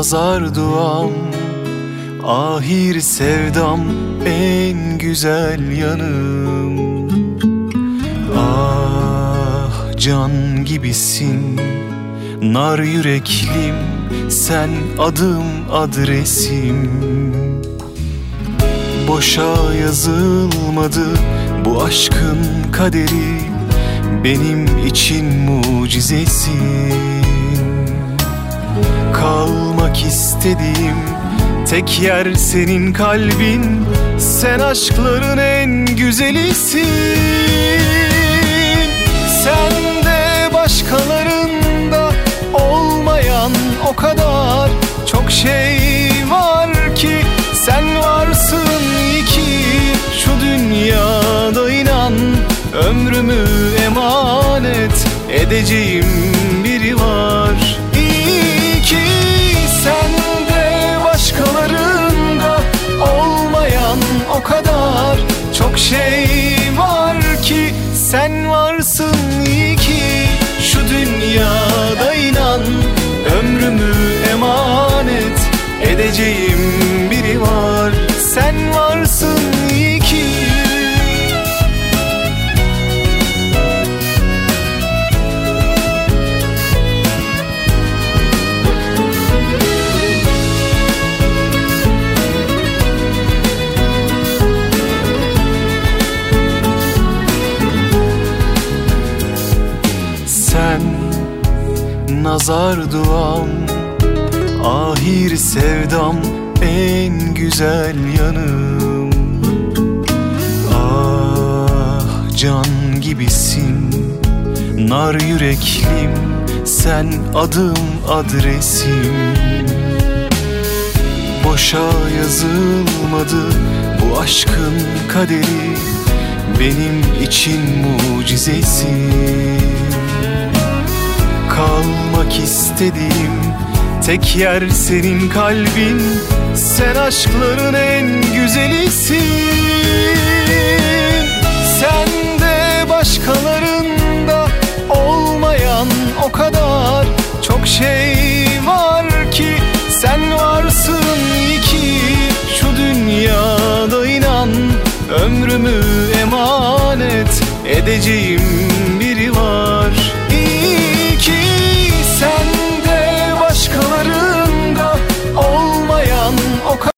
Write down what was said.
nazar duam, ahir sevdam, en güzel yanım. Ah can gibisin, nar yüreklim, sen adım adresim. Boşa yazılmadı bu aşkın kaderi, benim için mucizesin. Kalmak istediğim tek yer senin kalbin, sen aşkların en güzelisin. Sende başkalarında olmayan o kadar çok şey var ki, sen varsın iyi ki şu dünyada, inan ömrümü emanet edeceğim biri var. İyi ki sende başkalarında olmayan o kadar çok şey var ki, sen varsın iyi ki şu dünyada, inan ömrümü emanet edeceğim biri var. Sen varsın iyi ki. Sen nazar duam, ahir sevdam, en güzel yanım. Ah can gibisin, nar yüreklim, sen adım adresim. Boşa yazılmadı bu aşkın kaderi, benim için mucizesin. Kalmak istediğim tek yer senin kalbin, sen aşkların en güzelisin. Sende başkalarında olmayan o kadar çok şey var ki, sen varsın iyi ki şu dünyada, inan ömrümü emanet edeceğim biri var. İyi ki sende başkalarında olmayan o kadar